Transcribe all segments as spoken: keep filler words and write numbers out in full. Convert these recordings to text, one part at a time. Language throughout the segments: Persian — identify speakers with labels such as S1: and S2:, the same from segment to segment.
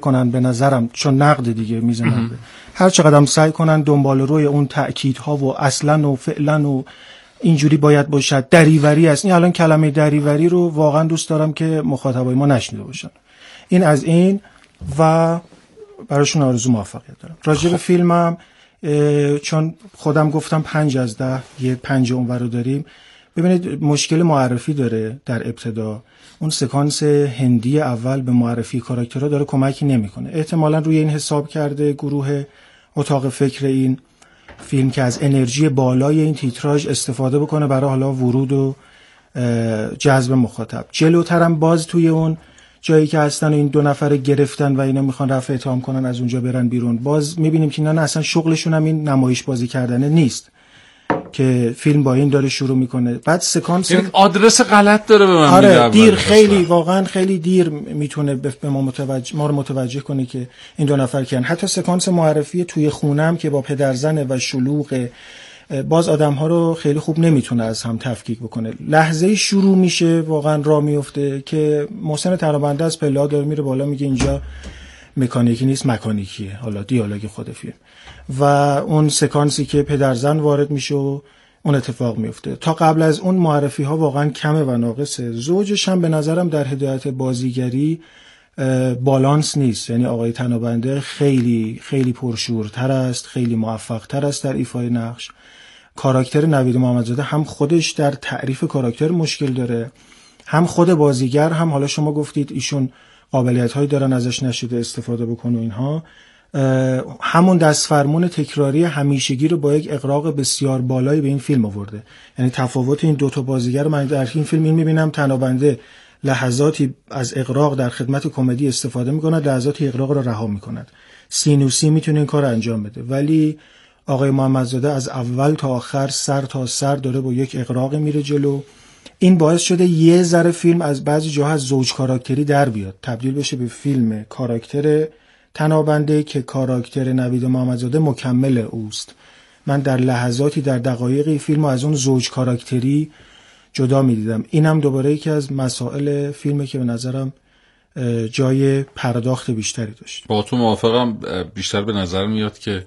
S1: کنن به نظرم، چون نقد دیگه میزنن، هر چقدر سعی کنن دنبال روی اون تأکیدها و اصلا و فعلا و اینجوری باید باشد، دریوری است. این الان کلمه دریوری رو واقعا دوست دارم که مخاطبای ما نشنیده باشن. این از این و براشون آرزو موفقیت دارم. راجع به فیلمم چون خودم گفتم پنج از ده، یه پنج اونور رو داریم. ببینید مشکل معرفی داره در ابتدا. اون سکانس هندی اول به معرفی کاراکترها داره کمکی نمیکنه. احتمالاً روی این حساب کرده گروه اتاق فکر این فیلم که از انرژی بالای این تیتراژ استفاده بکنه برای حالا ورود و جذب مخاطب. جلوترم باز توی اون جایی که هستن این دو نفر گرفتن و اینا میخوان رفع اتهام کنن از اونجا برن بیرون، باز میبینیم که نه اصلا شغلشون هم این نمایش بازی کردنه نیست که فیلم با این داره شروع میکنه. بعد سکانس
S2: یک آدرس غلط داره به من
S1: آره
S2: میگه.
S1: دیر خیلی واقعا خیلی دیر میتونه به ما متوجه ما رو متوجه کنه که این دو نفر کیان. حتی سکانس معرفی توی خونم که با پدرزن و شلوغ، باز آدم ها رو خیلی خوب نمیتونه از هم تفکیک بکنه. لحظه شروع میشه واقعا راه میفته که محسن ترابنده از پله‌ها داره میره بالا، میگه اینجا مکانیکی نیست مکانیکیه، حالا دیالوگ خود فیلم، و اون سکانسی که پدرزن وارد میشه و اون اتفاق میفته. تا قبل از اون معرفی ها واقعا کمه و ناقصه. زوجش هم به نظرم در هدایت بازیگری بالانس نیست، یعنی آقای تنابنده خیلی خیلی پرشورتر است، خیلی موفق تر است در ایفای نقش. کاراکتر نوید محمدزاده هم خودش در تعریف کاراکتر مشکل داره، هم خود بازیگر هم، حالا شما گفتید ایشون قابلیت هایی دارن ازش نشده استفاده بکنه و اینها، همون دست فرمون تکراری همیشگی رو با یک اغراق بسیار بالایی به این فیلم آورده. یعنی تفاوت این دو تا بازیگر من در این فیلم این میبینم، تنابنده لحظاتی از اغراق در خدمت کمدی استفاده میکند، لحظاتی اغراق رو رها میکند. سینوسی میتونه این کار انجام بده، ولی آقای محمدزاده از اول تا آخر سر تا سر داره با یک اغراق میره جلو. این باعث شده یه ذره فیلم از بعضی جاها از زوج کاراکتری در بیاد، تبدیل بشه به فیلم کاراکتر تنابنده که کاراکتر نوید محمدزاده مکمل اوست. من در لحظاتی در دقایقی فیلمو از اون زوج کاراکتری جدا میدیدم. اینم دوباره یکی از مسائل فیلمه که به نظرم جای پرداخت بیشتری داشت.
S2: با تو موافقم. بیشتر به نظر میاد که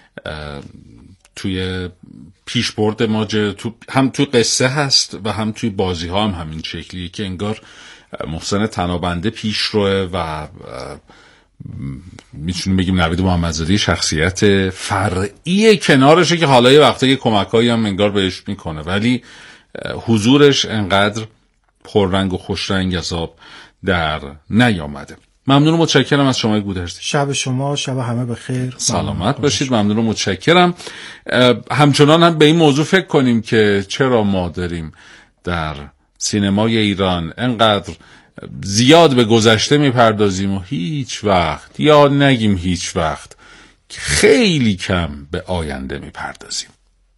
S2: توی پیشبرد ما تو هم توی قصه هست و هم توی بازی ها هم همین شکلیه که انگار محسن تنابنده پیش روه و میتونیم بگیم نوید محمدزاده شخصیت فرعی کنارشه که حالا یه وقتا یه کمکایی هم انگار بهش میکنه، ولی حضورش انقدر پررنگ و خوشرنگ از آب در نیامده. ممنون و متشکرم از شما گودرزی.
S1: شب شما شب همه بخیر،
S2: سلامت باشید. ممنون و متشکرم. همچنان هم به این موضوع فکر کنیم که چرا ما داریم در سینمای ایران انقدر زیاد به گذشته میپردازیم و هیچ وقت، یا نگیم هیچ وقت، خیلی کم به آینده میپردازیم.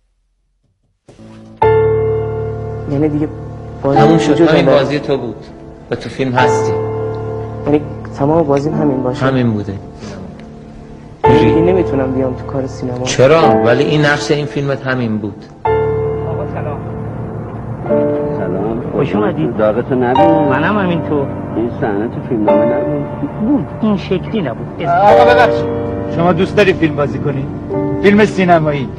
S3: یعنی دیگه
S4: همون شد، همین بازی تو بود و تو فیلم هستی.
S3: یعنی تمام بازیم همین باشه؟
S4: همین بوده.
S3: این نمیتونم بیام تو کار سینما.
S4: چرا؟ ولی این نقش این فیلمت همین بود.
S3: آقا سلام.
S5: سلام.
S3: خوش اومدید.
S5: داغتو نبینم.
S3: منم همینطور.
S5: این صحنه تو فیلمنامه نبود.
S3: بود. این شکلی نبود.
S6: آقا ببخش. شما دوست داری فیلم بازی کنی؟ فیلم سینمایی.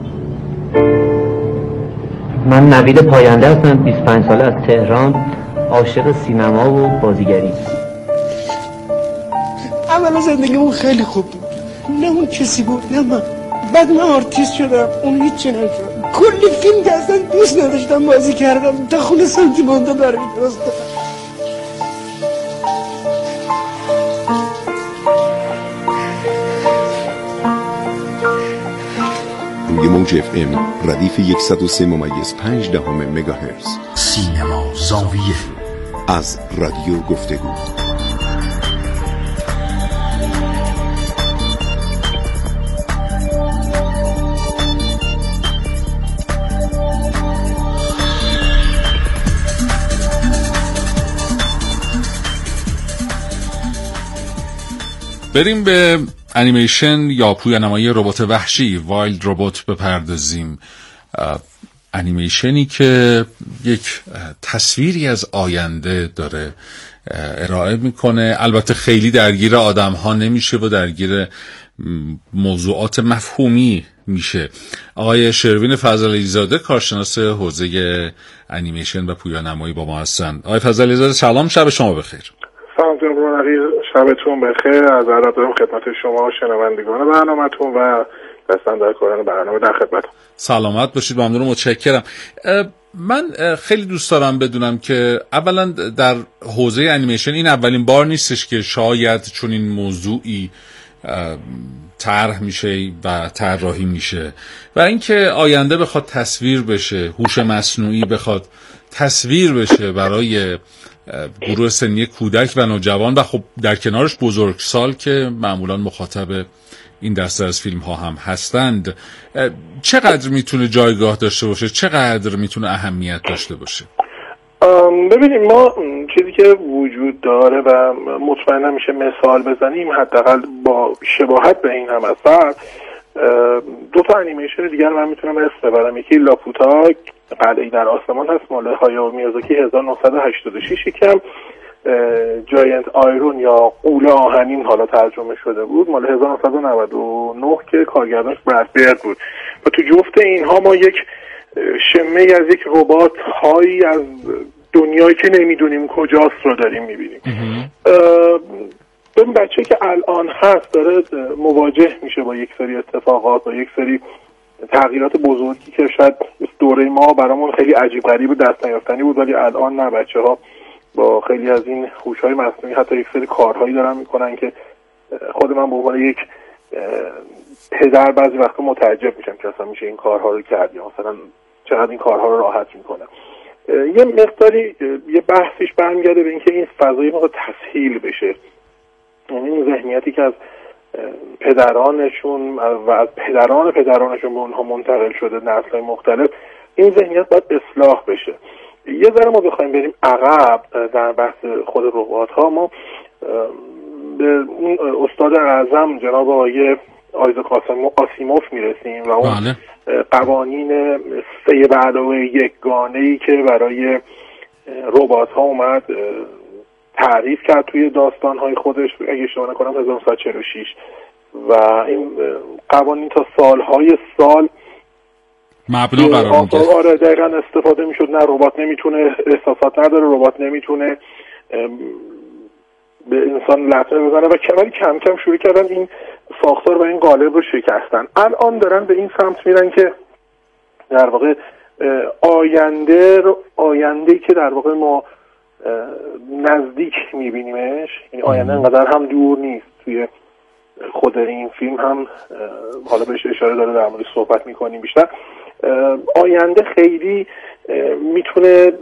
S4: من نوید پاینده هستم، بیست و پنج ساله از تهران، عاشق سینما و بازیگری.
S7: اولا زندگیمون خیلی خوب بود، نه اون کسی بود نه من. بعد من آرتیست شدم، اون هیچی نشد. کلی فیلم که اصلا دوست نداشتم بازی کردم تا خونه سانتیمانتا برمی درستم.
S8: روی موج اف ام ردیف صد و سه ممیز پنج دهم مگاهرتز.
S9: سینما زاویه
S8: از رادیو گفتگو.
S2: بریم به انیمیشن یا پویانمایی ربات وحشی، وایلد ربات بپردازیم. انیمیشنی که یک تصویری از آینده داره ارائه میکنه. البته خیلی درگیر آدم ها نمیشه و درگیر موضوعات مفهومی میشه. آقای شروین فضلی زاده کارشناس حوزه انیمیشن و پویانمایی با ما هستن. آقای فضلی زاده سلام، شب شما بخیر.
S10: سلام جناب رونقی، شبتون بخیر. از ادب دارم خدمت شما و شنوندگان برنامه‌تون و دستاندرکاران برنامه در خدمتتون.
S2: سلامت باشید، ممنون، متشکرم. من خیلی دوست دارم بدونم که اولا در حوزه انیمیشن این اولین بار نیستش که شاید چون این موضوعی طرح میشه و طراحی میشه و اینکه آینده بخواد تصویر بشه، هوش مصنوعی بخواد تصویر بشه برای گروه سنی کودک و نوجوان و خب در کنارش بزرگسال که معمولا مخاطب این دسته از فیلم ها هم هستند، چقدر میتونه جایگاه داشته باشه، چقدر میتونه اهمیت داشته باشه؟
S10: ببینیم، ما چیزی که وجود داره و مطمئنا میشه مثال بزنیم حداقل با شباهت به این هم اثر، دو تا انیمیشن دیگر من میتونم اسم ببرم. یکی لاپوتا قلعه‌ای در آسمان هست مال هایائو میازاکی هزار و نهصد و هشتاد و شش، یکم جاینت آیرون یا غول آهنین حالا ترجمه شده بود مال هزار و نهصد و نود و نه که کارگردانش براد برد بود. و تو جفت اینها ما یک شمه از یک ربات هایی از دنیایی که نمیدونیم کجاست رو داریم میبینیم. این بچه که الان هست داره مواجه میشه با یک سری اتفاقات، با یک سری تغییرات بزرگی که شاید دوره ما برامون خیلی عجیب غریب و دست نیافتنی بود، ولی الان نه، بچه ها با خیلی از این هوش‌های مصنوعی حتی یک سری کارهایی دارن میکنن که خود من به عنوان یک پدر بعضی وقتا متعجب میشم که اصلا میشه این کارها رو کرد یا مثلا چقدر این کارها رو راحت میکنه. یه مقداری یه بحثش برمیگرده به اینکه این فضای موقع تسهیل بشه، یعنی این ذهنیتی که از پدرانشون و از پدران پدرانشون به اونها منتقل شده نسل‌های مختلف، این ذهنیت باید اصلاح بشه. یه ذره ما بخوایم بریم عقب در بحث خود ربات‌ها، ما به اون استاد اعظم جناب آقای آیزاک آسیموف میرسیم و اون بله. قوانین سه به علاوه یک گانه‌ای که برای ربات‌ها اومد تعریف کرد توی داستان‌های خودش، اگه اشتباه نکنم هزار و نهصد و چهل و شش، و این قوانین تا سالهای سال
S2: مبنا قرار می‌گیره.
S10: آره دقیقاً استفاده می‌شد. نه ربات نمیتونه، احساسات نداره، ربات نمیتونه به انسان لطمه بزنه و کمری کم کم شروع کردن این ساختار و این قالب رو شکستن. الان دارن به این سمت میرن که در واقع آینده آینده‌ای که در واقع ما نزدیک میبینیمش، یعنی آینده انقدر هم دور نیست. توی خود این فیلم هم حالا بهش اشاره داره، در مورد صحبت میکنیم بیشتر. آینده خیلی میتونه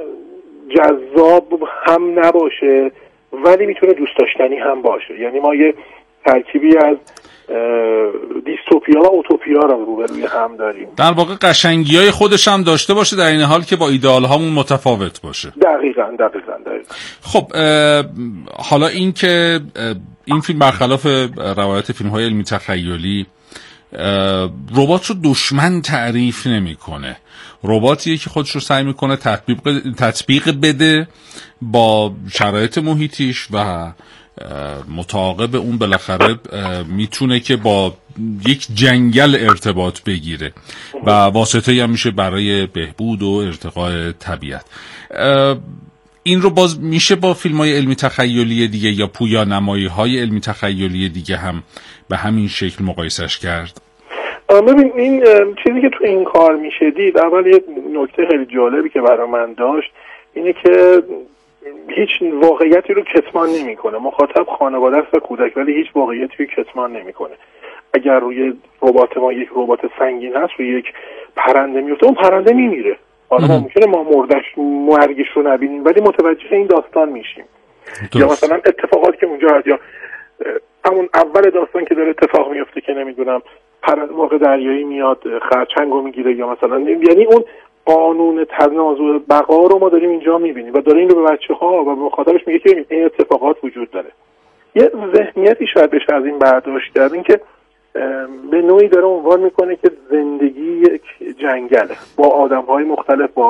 S10: جذاب هم نباشه ولی میتونه دوست داشتنی هم باشه. یعنی ما یه ترکیبی از دیستوپیا و اوتوپیا رو روبروی هم داریم.
S2: در واقع قشنگی‌های خودش هم داشته باشه در این حال که با ایدئال هامون متفاوت باشه.
S10: دقیقاً دقیقاً دقیقاً.
S2: خب حالا این که این فیلم برخلاف روایت فیلم‌های علمی تخیلی ربات رو دشمن تعریف نمی‌کنه. رباتیه که خودش رو سعی می‌کنه تطبیق تطبیق بده با شرایط محیطیش و متعاقب اون بالاخره میتونه که با یک جنگل ارتباط بگیره و واسطه‌ای هم میشه برای بهبود و ارتقاء طبیعت. این رو باز میشه با فیلم‌های علمی تخیلی دیگه یا پویانمایی‌های علمی تخیلی دیگه هم به همین شکل مقایسش کرد؟
S10: ببین این چیزی که تو این کار میشه دید، اول یه نکته خیلی جالبی که برای من داشت اینه که هیچ واقعیتی رو کتمان نمیکنه. مخاطب خانواده است و کودک، ولی هیچ واقعیتی رو کتمان نمیکنه. اگر روی ربات ما یک ربات سنگین هست روی یک پرنده میفته، اون پرنده میمیره. حالا ممکنه ما مردش مرگش رو نبینیم ولی متوجه این داستان میشیم. یا مثلا اتفاقاتی که اونجا هست، یا همون اول داستان که داره اتفاق میفته که نمیدونم پرنده واقع دریایی میاد خرچنگو میگیره، یا مثلا یعنی اون قانون تناسب بقا رو ما داریم اینجا میبینیم و داره این رو به بچه ها و به مخاطبش میگه که این اتفاقات وجود داره. یه ذهنیتی شاید بشه از این برداشت کرد، این که به نوعی داره عنوان میکنه که زندگی یک جنگله با آدم‌های مختلف، با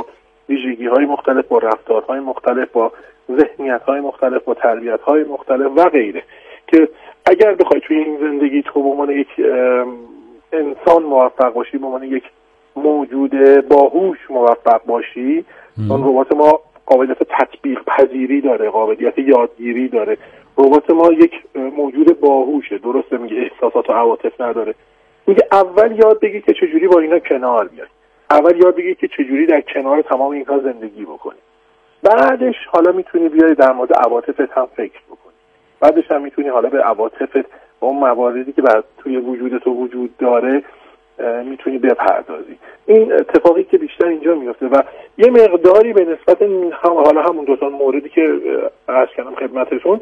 S10: ویژگی‌های مختلف، با رفتارهای مختلف، با ذهنیت‌های مختلف، با تربیت‌های مختلف و غیره، که اگر بخوای توی این زندگی تو به عنوان یک انسان موفق باشی، به عنوان یک موجود باهوش موفق باشی، اون ربات ما قابلیت تطبیق پذیری داره، قابلیت یادگیری داره. ربات ما یک موجود باهوشه، درسته میگه احساسات و عواطف نداره. میگه اول یاد بگی که چجوری با اینا کنار بیای، اول یاد بگی که چجوری در کنار تمام اینها زندگی بکنی، بعدش حالا میتونی بیای در مورد عواطفت هم فکر بکنی، بعدش هم میتونی حالا به عواطفت و اون مواردی که بعد توی وجود تو وجود داره میتونی بپردازی. این اتفاقی که بیشتر اینجا میفته و یه مقداری به نسبت هم حالا همون دو تا موردی که عرض کردم خدمتتون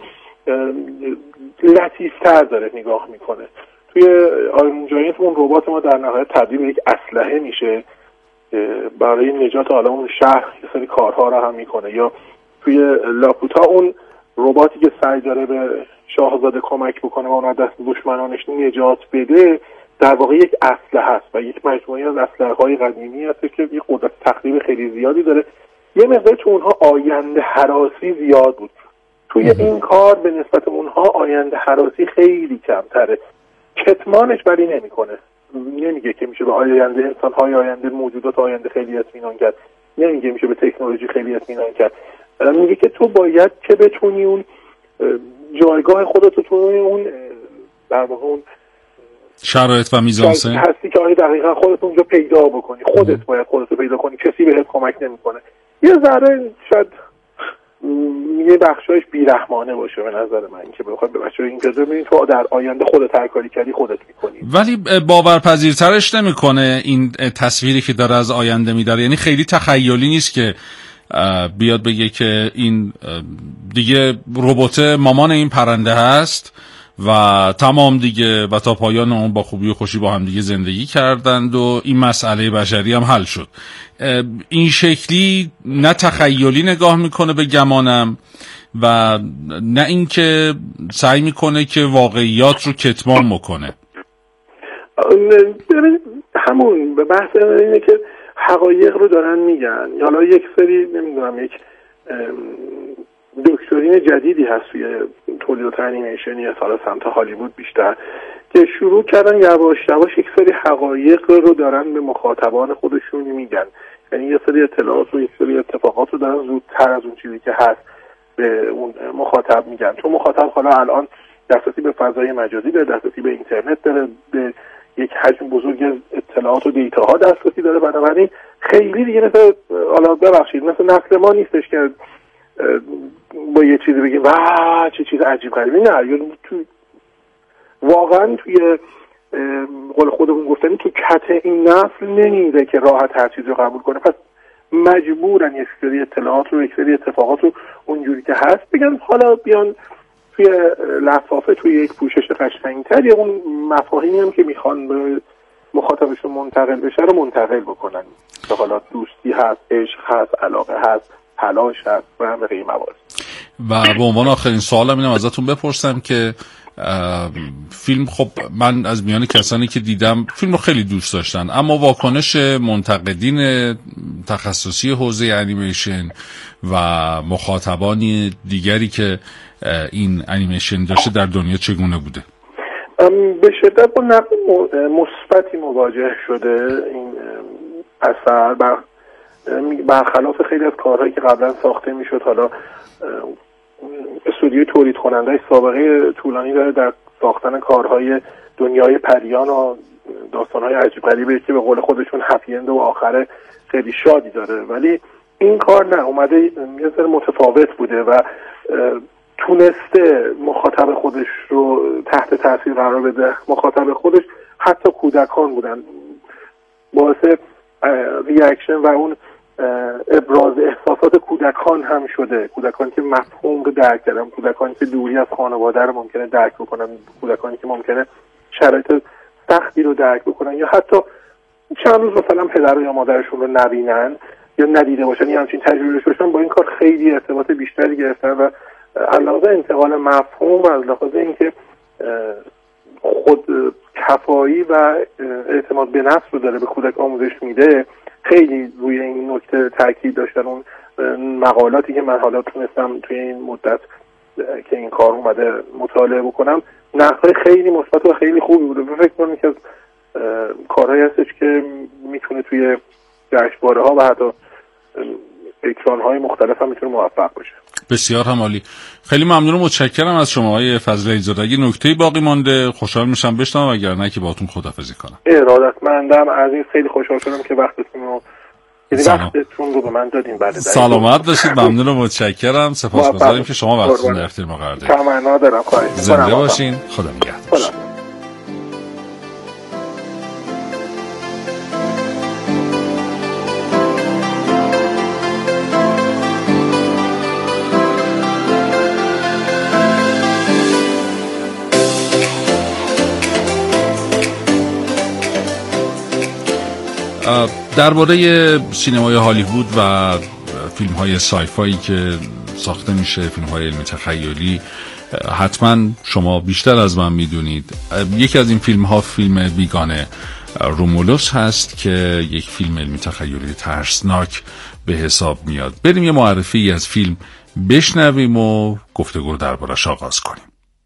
S10: لطیف‌تر داره نگاه میکنه. توی آیرون جاینت اون ربات ما در نهایت تبدیل به یک اسلحه میشه برای نجات حالا اون شهر، یه سری کارها رو هم میکنه. یا توی لاپوتا اون رباتی که سعی داره به شاهزاده کمک بکنه و اون از دست دشمنانش نجات بده، در واقع یک اسلحه هست و یک مجموعه از اسلحه‌های قدیمی هست که یک قدرت تخریب خیلی زیادی داره. یه مقدار تو اونها آینده هراسی زیاد بود، توی این کار به نسبت اونها آینده هراسی خیلی کمتره. کتمانش ولی نمیکنه، نمیگه که میشه به آینده انسان‌های آینده، موجودات آینده خیلی اطمینان کرد، نمیگه میشه به تکنولوژی خیلی اطمینان کرد. میگه که تو باید که بتونی اون جایگاه خودت تو اون در واقع اون
S2: شرایط و میزانسن
S10: هستی که آره دقیقاً خودت اونجا پیدا بکنی، خودت باید خودت رو پیدا کنی، کسی بهت کمک نمیکنه. یه ذره شاید یه بخشایش بیرحمانه باشه به نظر من که بخواد به بچه‌ها این کارو ببینید تو در آینده خودت هر کاری کردی خودت می‌کنی.
S2: ولی باورپذیرترش نمی‌کنه این تصویری که داره از آینده می‌داره، یعنی خیلی تخیلی نیست که بیاد بگه که این دیگه ربات مامان این پرنده هست و تمام دیگه و تا پایان اون با خوبی و خوشی با هم دیگه زندگی کردند و این مسئله بشری هم حل شد. این شکلی نه تخیلی نگاه میکنه به گمانم و نه اینکه سعی میکنه که واقعیات رو کتمان بکنه.
S10: همون به بحث اینه که حقایق رو دارن میگن. حالا یک سری نمیدونم یک دکترین جدیدی هست توی تولیدات انیمیشنی حالا سمت هالیوود بیشتر که شروع کردن یواش یواش یک سری حقایق رو دارن به مخاطبان خودشون میگن، یعنی یه سری اطلاعات و یک سری اتفاقات رو دارن زودتر از اون چیزی که هست به اون مخاطب میگن، چون مخاطب حالا الان دسترسی به فضای مجازی داره، دسترسی به اینترنت داره، به یک حجم بزرگ از اطلاعات و دیتاها دسترسی داره، بنابراین خیلی دیگه مثل حالا ببخشید مثل نسل ما نیستش که با یه چیزی بگیم واه چه چیز عجیب غریبی، نه، یا تو واقعا توی قول خودمون گفتنی تو کت این نسل نمیده که راحت هر چیزی رو قبول کنه، پس مجبورن یک سری اطلاعات رو یک سری اتفاقات رو اونجوری که هست بگن، حالا بیان توی لفافه توی یک پوشش قشنگتر یا اون مفاهیمی هم که میخوان به مخاطبشون منتقل بشه رو منتقل بکنن، که حالا دوستی هست، عشق هست، علاقه هست، تلاش هست و همه این موارد.
S2: و به عنوان آخرین سوالم اینم ازتون بپرسم که فیلم، خب من از میان کسانی که دیدم فیلم رو خیلی دوست داشتن، اما واکنش منتقدین تخصصی حوزه انیمیشن و مخاطبانی دیگری که این انیمیشن داشته در دنیا چگونه بوده؟
S10: به شدت با نقد مثبتی مواجه شده این اثر، بر برخلاف خیلی از کارهایی که قبلا ساخته میشد. حالا استودیوی تولید کننده سابقه طولانی داره در ساختن کارهای دنیای پریان و داستانهای عجیب غریبی که به قول خودشون هپی اند و آخر خیلی شادی داره، ولی این کار نه، اومده یه ذره متفاوت بوده و تونسته مخاطب خودش رو تحت تاثیر قرار بده. مخاطب خودش حتی کودکان بودن، باعث ریاکشن و اون ابراز احساسات کودکان هم شده، کودکانی که مفهوم رو درک کردن، کودکانی که دوری از خانواده رو ممکنه درک بکنن، کودکانی که ممکنه شرایط سختی رو درک بکنن یا حتی چند روز مثلا پدر یا مادرشون رو نبینن یا ندیده باشن یا همچین تجربه باشن، با این کار خیلی ارتباط بیشتری گرفتن و علاوه انتقال مفهوم و علاوه اینکه خود کفایی و اعتماد به نفس رو داره به کودک آموزش میده، خیلی روی این نکته تاکید داشتن. اون مقالاتی که من حالا تونستم توی این مدت که این کار اومده مطالعه بکنم، نقدهای خیلی مثبت و خیلی خوبی بوده. فکر کنم که از کارهایی هستش که میتونه توی جشنواره‌ها و حتی اکران‌های مختلف هم میتونه موفق باشه.
S2: بسیار هم عالی. خیلی ممنون و متشکرم از شما آقای فضل زاده. اگه نکته‌ای باقی مانده خوشحال میشم بشنوم، وگرنه که باهاتون خداحافظی کنم.
S10: ارادتمندم از این، خیلی خوشحال شدم که وقتتون رو یعنی وقتتون رو به من دادین. بله
S2: سلامت باشید. ممنون و متشکرم. سپاسگزاریم که شما وقتتون در اختیار ما قرار دادید.
S10: تمنا دارم. خواهش می‌کنم.
S2: زنده باشین. خدا نگهدار. درباره سینمای هالیوود و فیلم‌های سایفایی که ساخته میشه، فیلم‌های علمی تخیلی، حتما شما بیشتر از من میدونید. یکی از این فیلم‌ها فیلم بیگانه رومولوس هست که یک فیلم علمی تخیلی ترسناک به حساب میاد. بریم یه معرفی از فیلم بشنویم و گفتگو رو درباره‌اش آغاز کنیم.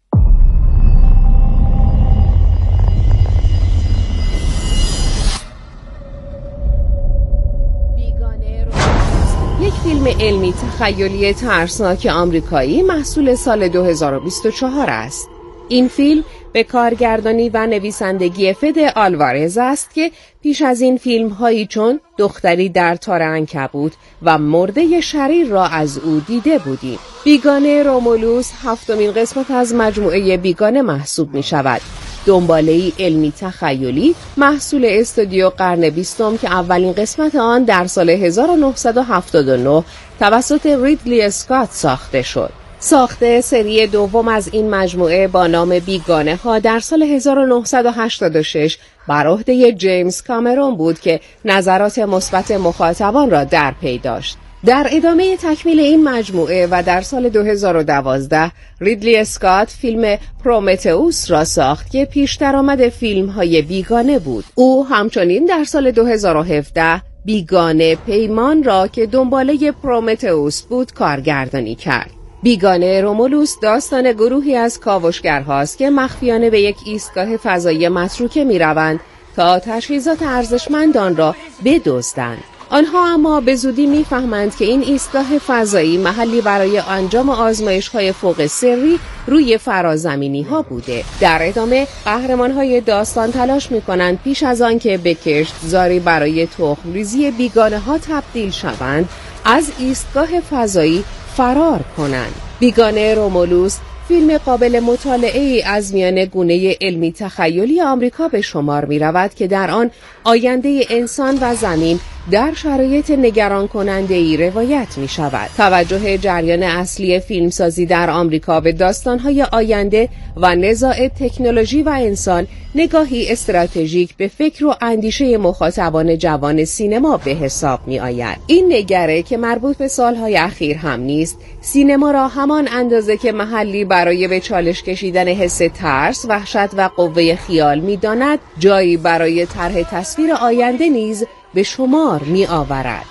S11: یک فیلم علمی تخیلی ترسناک آمریکایی محصول سال دو هزار و بیست و چهار است. این فیلم به کارگردانی و نویسندگی فد آلوارز است که پیش از این فیلم هایی چون دختری در تار عنکبوت و مرده شریر را از او دیده بودیم. بیگانه رومولوس هفتمین قسمت از مجموعه بیگانه محسوب می شود. دنباله‌ای علمی تخیلی محصول استودیو قرن بیستم که اولین قسمت آن در سال هزار و نهصد و هفتاد و نه توسط ریدلی اسکات ساخته شد. ساخته سری دوم از این مجموعه با نام بیگانه ها در سال هزار و نهصد و هشتاد و شش بر عهده جیمز کامرون بود که نظرات مثبت مخاطبان را در پی داشت. در ادامه تکمیل این مجموعه و در سال دو هزار و دوازده ریدلی اسکات فیلم پرومتئوس را ساخت که پیش درآمد فیلم‌های بیگانه بود. او همچنین در سال دو هزار و هفده بیگانه پیمان را که دنباله پرومتئوس بود کارگردانی کرد. بیگانه رومولوس داستان گروهی از کاوشگرهاست که مخفیانه به یک ایستگاه فضایی متروکه می‌روند تا تجهیزات ارزشمندان را بدزدند. آنها اما به زودی می‌فهمند که این ایستگاه فضایی محلی برای انجام آزمایش‌های فوق سری روی فرازمینی‌ها بوده. در ادامه قهرمان‌های داستان تلاش می‌کنند پیش از آن که به کشتزاری برای تخم‌ریزی بیگانه‌ها تبدیل شوند از ایستگاه فضایی فرار کنند. بیگانه رومولوس فیلم قابل مطالعه‌ای از میان گونه علمی تخیلی آمریکا به شمار می‌رود که در آن آینده انسان و زمین در شرایط نگران کننده‌ای روایت می‌شود. توجه جریان اصلی فیلمسازی در آمریکا به داستان‌های آینده و نزاع تکنولوژی و انسان نگاهی استراتژیک به فکر و اندیشه مخاطبان جوان سینما به حساب می‌آید. این نگره که مربوط به سال‌های اخیر هم نیست، سینما را همان اندازه که محلی برای به چالش کشیدن حس ترس، وحشت و قوه خیال می‌داند، جایی برای طرح تصویر آینده نیز به شمار می آورد.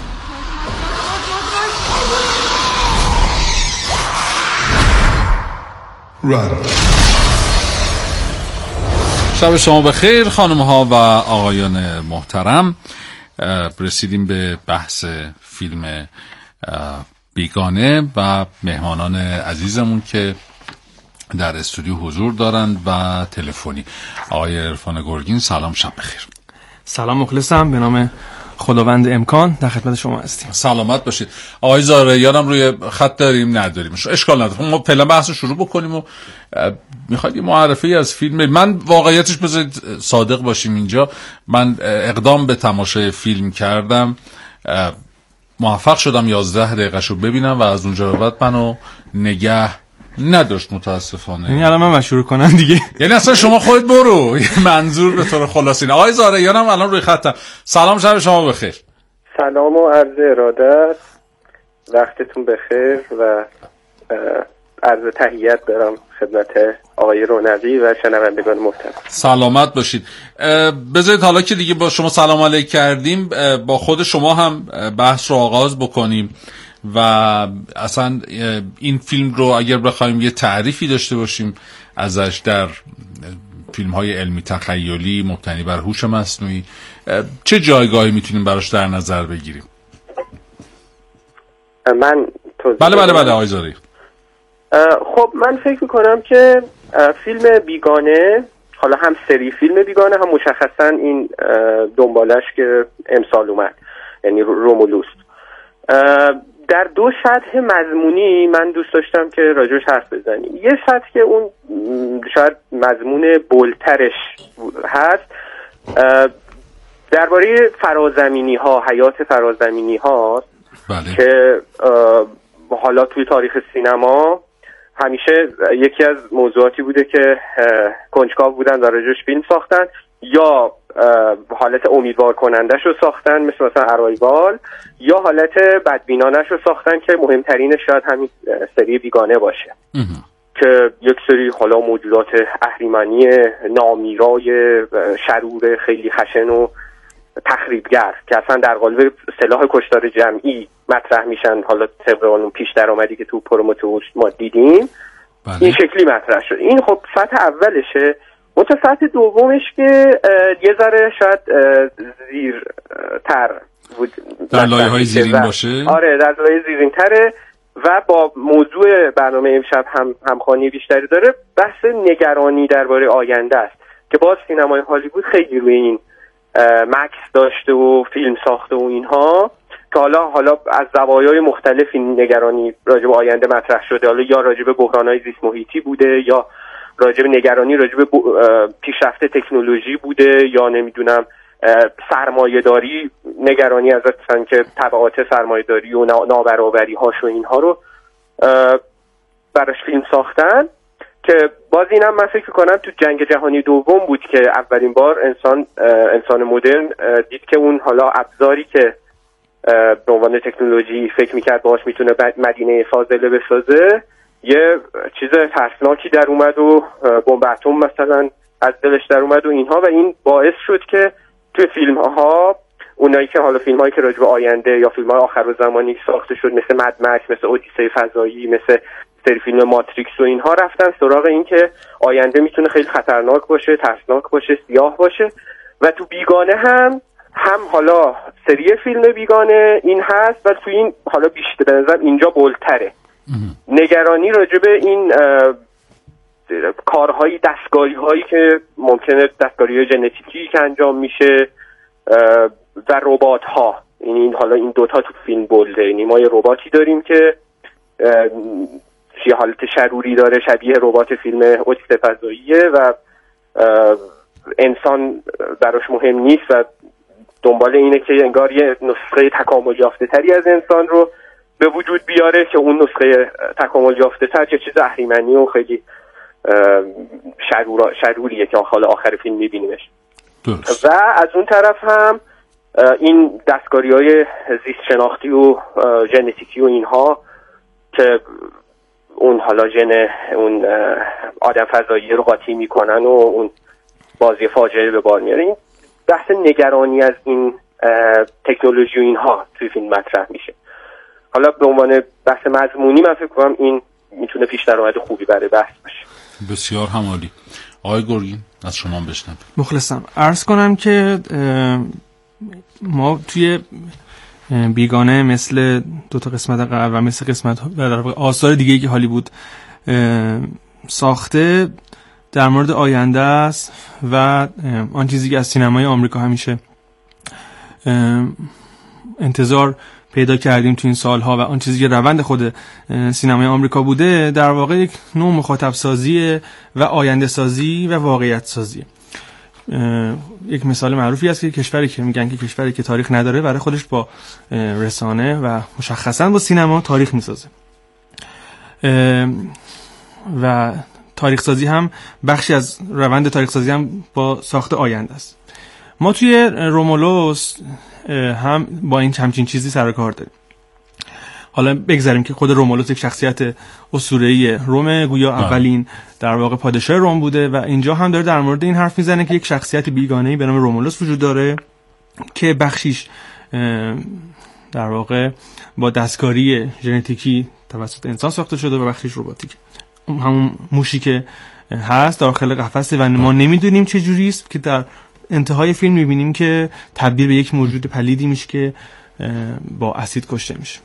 S2: شب شما بخیر خانم ها و آقایان محترم. رسیدیم به بحث فیلم بیگانه و مهمانان عزیزمون که در استودیو حضور دارند و تلفنی. آقای عرفان گرگین سلام، شب بخیر.
S12: سلام، مخلصم، به نام خداوند امکان در خدمت شما هستیم.
S2: سلامت باشید. آقای زارعیانم روی خط داریم نداریم اشکال نداره، ما فعلا بحث رو شروع بکنیم و میخواید یه معرفی از فیلم. من واقعیتش بذارید صادق باشیم اینجا، من اقدام به تماشای فیلم کردم، موفق شدم یازده دقیقه‌شو ببینم و از اونجا به بعد منو نگه نداشت متاسفانه.
S12: یعنی الان من شروع کنم دیگه؟
S2: یعنی اصلا شما خودت برو. منظور به طور خلاصین. آقای زارعیانم الان روی خطم. سلام، شب شما بخیر.
S13: سلام و عرض ارادت، وقتتون بخیر و عرض تحیت دارم خدمت آقای رونقی و شنوندگان محترم.
S2: سلامت باشید. بذارید حالا که دیگه با شما سلام علیک کردیم با خود شما هم بحث رو آغاز بکنیم و اصلا این فیلم رو اگر بخوایم یه تعریفی داشته باشیم ازش در فیلم های علمی تخیلی مبتنی بر هوش مصنوعی چه جایگاهی میتونیم براش در نظر بگیریم؟
S13: من
S2: بله بله بله آقای زاری.
S13: خب من فکر میکنم که فیلم بیگانه، حالا هم سری فیلم بیگانه هم مشخصا این دنبالش که امسال اومد، یعنی رومولوس، در دو سطح مضمونی من دوست داشتم که راجعش حرف بزنیم. یه سطح که اون شاید مضمون بولترش هست درباره فرازمینی ها، حیات فرازمینی ها،
S2: بله.
S13: که حالا توی تاریخ سینما همیشه یکی از موضوعاتی بوده که کنجکاو بودن و راجعش فیلم ساختن یا حالت امیدوار کنندش رو ساختن مثل مثلا ارایوال، یا حالت بدبینانش رو ساختن که مهمترینش شاید همین سری بیگانه باشه که یک سری حالا موجودات اهریمنی نامیرای شرور خیلی خشن و تخریبگر که اصلا در قالب سلاح کشتار جمعی مطرح میشن، حالا طبق اون پیش درآمدی که تو پرومتئوس ما دیدیم بله. این شکلی مطرح شد. این خب سطح اولشه. منتها سطح دومش که یه ذره شاید زیرتر بود،
S2: در لایه های زیرین باشه.
S13: آره در لایه زیرین تره و با موضوع برنامه امشب هم همخوانی بیشتری داره. بحث نگرانی درباره آینده است که باز سینمای هالیوود خیلی روی این مکس داشته و فیلم ساخته و اینها که حالا حالا از زوایای مختلفی نگرانی راجع به آینده مطرح شده، حالا یا راجع به بحران‌های زیست محیطی بوده یا راجع به نگرانی راجع به پیشرفت تکنولوژی بوده یا نمیدونم سرمایه‌داری، نگرانی از مثلا که تبعات سرمایه‌داری و نابرابری‌هاش و اینها رو براش فیلم ساختن که باز اینم من فکر کنم تو جنگ جهانی دوم بود که اولین بار انسان انسان مدرن دید که اون حالا ابزاری که به عنوان تکنولوژی فکر میکرد باهاش میتونه مدینه فاضله بسازه یه چیز ترسناکی در اومد و بمب اتم مثلا از دلش در اومد و اینها، و این باعث شد که توی فیلم ها اونایی که حالا فیلم هایی که راجع به آینده یا فیلم های آخرالزمانی ساخته شد مثل مد مکس، مثل اودیسه فضایی، مثل سری فیلم ماتریکس و اینها رفتن سراغ این که آینده میتونه خیلی خطرناک باشه، ترسناک باشه، سیاه باشه. و تو بیگانه هم هم حالا سری فیلم بیگانه این هست و تو این حالا بیشتر به نظرم اینجا بولتره نگرانی راجع به این کارهای دستکاری هایی که ممکنه دستکاری های ژنتیکی که انجام میشه و ربات ها. این این حالا این دوتا تو فیلم بولده. یعنی ما یه رباتی داریم که یه حالت شروری داره شبیه ربات فیلم اودیسه فضاییه و انسان براش مهم نیست و دنبال اینه که انگار یه نسخه تکامل یافته تری از انسان رو به وجود بیاره که اون نسخه تکامل یافته تر یه چیز اهریمنی و خیلی شرور شروریه که حالا آخر فیلم میبینیمش. و از اون طرف هم این دستکاری های زیست شناختی و ژنتیکی و اینها که اون حالا ژن اون آدم فضایی رو قاطی میکنن و اون بازی فاجعه به بار میاره. این بحث نگرانی از این تکنولوژی و اینها توی فیلم مطرح میشه. حالا به عنوان بحث مضمونی من فکر کنم این میتونه پیش درآمد خوبی برای بحث باشه.
S2: بسیار هم عالی. آقای گرگین از شما بشنویم.
S12: مخلصم. عرض کنم که ما توی بیگانه مثل دو تا قسمت قبل و مثل قسمت و در واقع آثار دیگه‌ای که هالیوود ساخته در مورد آینده است و آن چیزی که از سینمای آمریکا همیشه انتظار پیدا کردیم تو این سالها و آن چیزی که روند خود سینمای آمریکا بوده در واقع یک نوع مخاطب سازی و آینده سازی و واقعیت سازی. یک مثال معروفی است که کشوری که میگن که کشوری که تاریخ نداره برای خودش با رسانه و مشخصا با سینما تاریخ میسازه و تاریخ سازی هم بخشی از روند تاریخ سازی هم با ساخت آینده است. ما توی رومولوس هم با این همچین چیزی سر کار داریم. حالا بگذاریم که خود رومولوس یک شخصیت اسطوره‌ای رومه، گویا اولین در واقع پادشاه روم بوده و اینجا هم داره در مورد این حرف میزنه که یک شخصیت بیگانه‌ای به نام رومولوس وجود داره که بخشیش در واقع با دستکاری ژنتیکی توسط انسان ساخته شده و بخشیش رباتیک. همون موشی که هست داخل قفسه و ما نمیدونیم چه جوری است که در انتهای فیلم میبینیم که تبدیل به یک موجود پلیدی میشه که با اسید کشته میشه.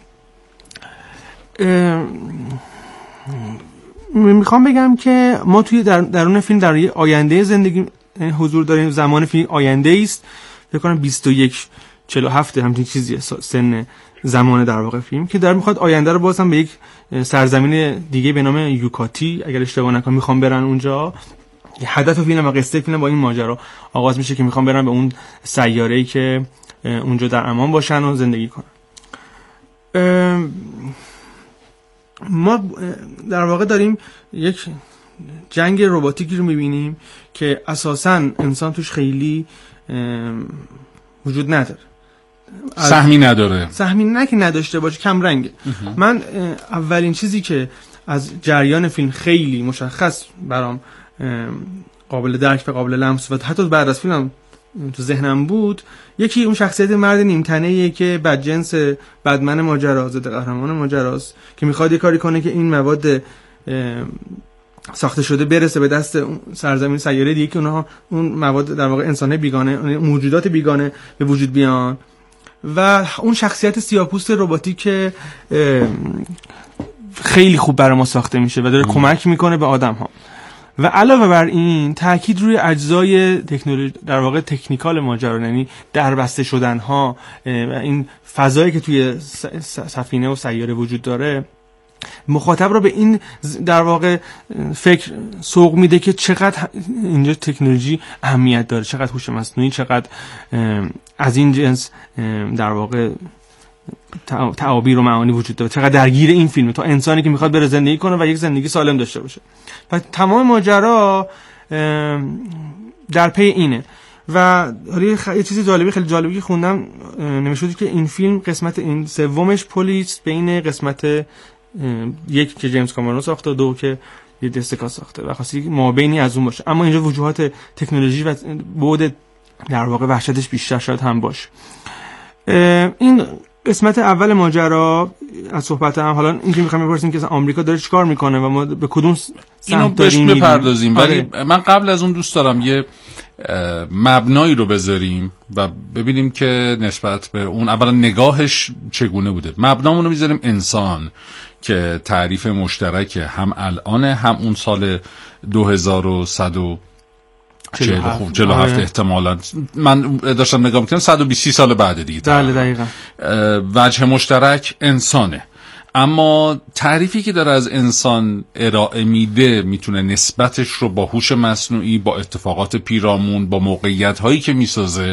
S12: میخوام بگم که ما توی در درون فیلم در یه آینده زندگی حضور داریم. زمان فیلم آینده است، فکر کنم بیست و یک چهل و هفت همچین چیزیه سن زمان در واقع فیلم که در میخواد آینده رو بازم به یک سرزمین دیگه به نام یوکاتی اگر اشتباه نکنم میخوام برن اونجا. هدف فیلم و قصه فیلم با این ماجرا آغاز میشه که میخوام برن به اون سیاره‌ای که اونجا در امان باشن و زندگی کنن. ما در واقع داریم یک جنگ رباتیکی رو میبینیم که اساساً انسان توش خیلی وجود نداره،
S2: سهمی نداره،
S12: سهمی نه که نداشته باشه، کم رنگه. من اولین چیزی که از جریان فیلم خیلی مشخص برام قابل درک و قابل لمس و حتی بعد از فیلم تو ذهنم بود، یکی اون شخصیت مرد نیمتنه‌ایه که بدجنس بدمن ماجرا، ضد قهرمان ماجراست که میخواد یه کاری کنه که این مواد ساخته شده برسه به دست سرزمین سیاره دیگه که اونها اون مواد در واقع انسانه بیگانه، موجودات بیگانه به وجود بیان. و اون شخصیت سیاه‌پوست رباتیک که خیلی خوب برای ما ساخته میشه و داره کمک میکنه به آدم‌ها. و علاوه بر این تاکید روی اجزای تکنولوژی در واقع تکنیکال ماجرا، یعنی دربسته شدن ها و این فضایی که توی سفینه و سیاره وجود داره مخاطب رو به این در واقع فکر سوق میده که چقدر اینجا تکنولوژی اهمیت داره، چقدر هوش مصنوعی، چقدر از این جنس در واقع تعابیر و معانی وجود داره، چقدر درگیر این فیلمه تا انسانی که میخواد بره زندگی کنه و یک زندگی سالم داشته باشه. و تمام ماجرا در پی اینه. و حالا خ... یه چیزی جالبی خیلی جالبی که خوندم نمیشود که این فیلم قسمت این سومش پلیس بین قسمت یک که جیمز کامرون ساخته و دو که یه دستکا ساخته و خواستی مابینی از اون باشه، اما اینجا وجوهات تکنولوژی و بعد در واقع وحشتش بیشتر شاید هم باشه. این قسمت اول ماجرا از صحبت هم حالا اینکه میخوام بپرسیم که آمریکا داره چیکار میکنه و ما به کدوم
S2: اینو بهش بپردازیم، ولی من قبل از اون دوست دارم یه مبنایی رو بذاریم و ببینیم که نسبت به اون اولا نگاهش چگونه بوده. مبنامون رو میذاریم انسان که تعریف مشترک هم الان هم اون سال دو هزار و صد و چهل و هفت احتمالاً من داشتم نگاه میکنم صد و بیست سال بعد دیگه.
S12: بله دقیقاً.
S2: وجه مشترک انسانه، اما تعریفی که داره از انسان ارائه میده میتونه نسبتش رو با هوش مصنوعی، با اتفاقات پیرامون، با موقعیت هایی که میسازه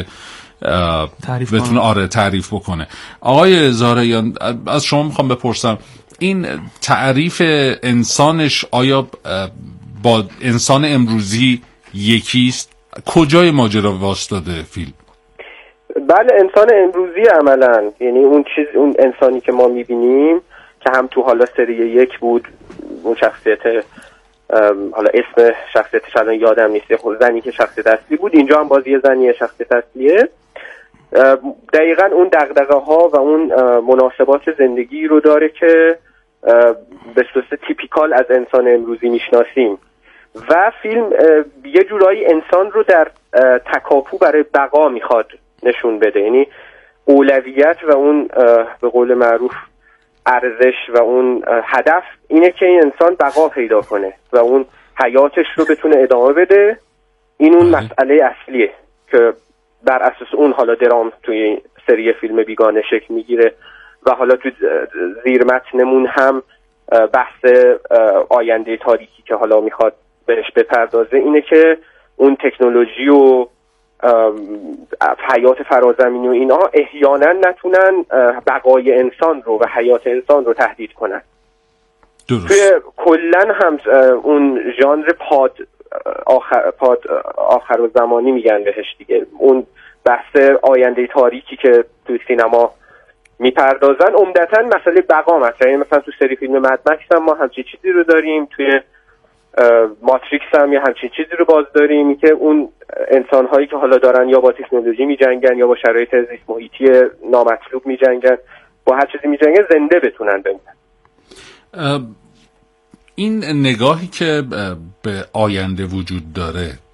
S2: بتونه آره تعریف بکنه. آقای زهرایان از شما میخوام بپرسم این تعریف انسانش آیا با انسان امروزی یکیست؟ کجای ماجرا واسطاده فیلم؟
S13: بله انسان امروزی عملا، یعنی اون چیز اون انسانی که ما میبینیم که هم تو حالا سری یک بود، اون شخصیت حالا اسم شخصیتش الان یادم نیست، زنی که شخصیت اصلی بود، اینجا هم بازی زنی شخصیت اصلیه. دقیقاً اون دغدغه ها و اون مناسبات زندگی رو داره که به صورت تیپیکال از انسان امروزی میشناسیم و فیلم یه جورایی انسان رو در تکاپو برای بقا میخواد نشون بده، یعنی اولویت و اون به قول معروف ارزش و اون هدف اینه که این انسان بقا پیدا کنه و اون حیاتش رو بتونه ادامه بده. این اون مسئله اصلیه که بر اساس اون حالا درام توی سری فیلم بیگانه شکل میگیره و حالا تو زیر متنمون هم بحث آینده تاریکی که حالا میخواد بهش بپردازه اینه که اون تکنولوژی و حیات فرازمینی و اینا احیانا نتونن بقای انسان رو و حیات انسان رو تهدید کنن.
S2: درست.
S13: توی کلن هم اون ژانر پاد آخر پاد آخر و زمانی میگن بهش دیگه، اون بحث آینده تاریکی که توی سینما میپردازن. عمدتاً مسئله بقا مطرحه. مثلا تو سری فیلم مد مکس هم ما همچین چیزی رو داریم، توی ماتریکس هم یه همچین چیزی رو باز داریم که اون انسان‌هایی که حالا دارن یا با تکنولوژی می‌جنگن یا با شرایط زیست محیطی نامطلوب می‌جنگن، با هر چیزی می‌جنگن، زنده بتونن بمونن.
S2: این نگاهی که به آینده وجود داره